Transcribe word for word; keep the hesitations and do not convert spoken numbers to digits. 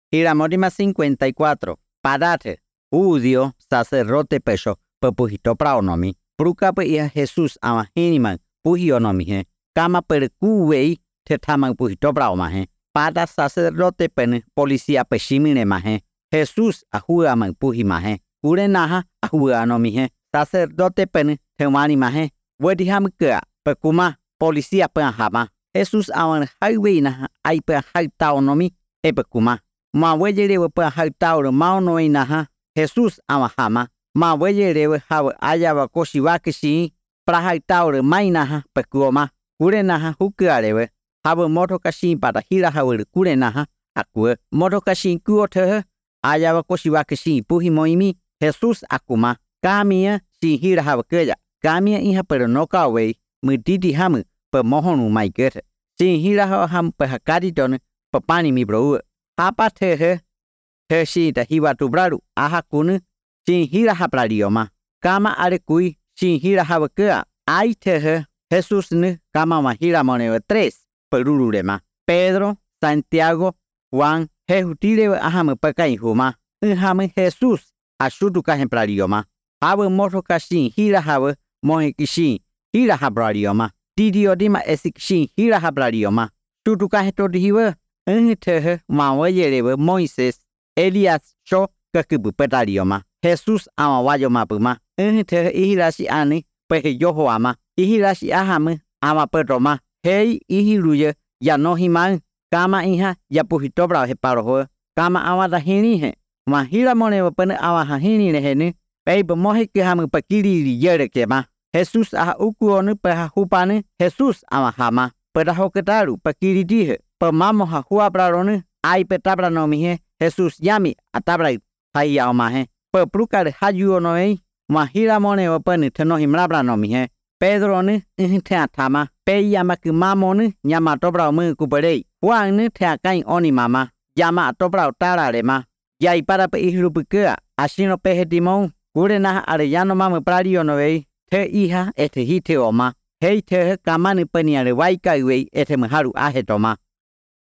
Hiramorima cincuenta y cuatro. Parate. Udio, sacerdote pecho, pepujito praonomi. Pruka pe ia Jesús ama hiniman, pujionomi he. Kama per kuwei, te taman pujito praoma he. Pada sacerdote pen, policía peshimine mahe. Jesús ahuaman pujimahe. Urenaha ahuanomi he. Sacerdote pen, temani mahe. Wediham kea, pekuma, policía pen hama. Jesús awan highway ai pe haitaonomi, e pekuma. Ma weyere pe haitaur maono inaha. Jesús awa hama. Ma weyere hawe ayawa koshiwakishi. Pra haitaur mainaha pekuoma. Urenaha hukarewe. Hawe motokashin para hira hawe kurenaha. Akue motokashin kuote. Ayawa koshiwakishi puhimoimi. Jesús akuma. Kamia si hira hawe kaya. Kamia iha pero no kawe. Mutiti hamu pe mohonu maikete. Si hira hawe ham pe hakariton. Papani mi bro. Hapa tehe. He si ta hiwa tu braru. Aha kunu. Si hira haprarioma. Kama arekui. Si hira hawe kaya. Ai tehe. Jesús ne kama mahira moneo tres. Perururema. Pedro, Santiago, Juan. He hutire ahame pekai huma. Nhame Jesús. Ashutu kahemprarioma. Hawe moto kashin hira hawe. Mohe kishin. Hira habrarioma. Didio dima esikishin hira habrarioma. Shutu kahetoti hiwe. Tehe mawayelewe Moises. Elias sho kakibu petarioma. Jesús ama wayoma puma. Tehe ihirashi ani. Pehe yoho ama. Ihirashi ahame. Ama peroma. Hei ihiruye. Ya no himan. Kama iha. Ya puhitobra he paroho. Kama awada hini he. Ma hira moneo pene awaha hini ne hene. Peibe mohe ke hame pakiri yere kema. Jesús aha ukuonu peha hupane. Jesús ama hama. Pera hoketaru pakiri dihe. Pemamo ha huabrarone. Ai petabra no mihe. Jesús yami atabra hai aumahe. Pe prukare hayu noei. Ma hira moneo pene teno himrabra no mihe. Pedro ne te atama. Pe yama ki mamone nyama tobra mu kuperei. Juan ne te akai oni mama. Yama tobra tararema. Yai para pe ihrupukea. Asino pehe timon. Kurena arellano mame prario noei. Te iha este hite oma. Hei te kamani peniare waika iwei este mharu ahetoma.